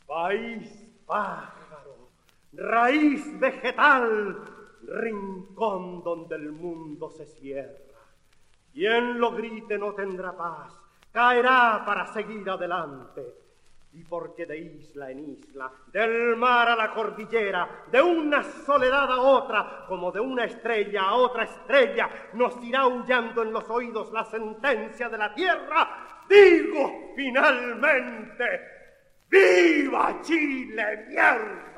País pájaro, raíz vegetal, rincón donde el mundo se cierra. Quien lo grite no tendrá paz, caerá para seguir adelante. Y porque de isla en isla, del mar a la cordillera, de una soledad a otra, como de una estrella a otra estrella, nos irá aullando en los oídos la sentencia de la tierra, digo finalmente, ¡viva Chile, mierda!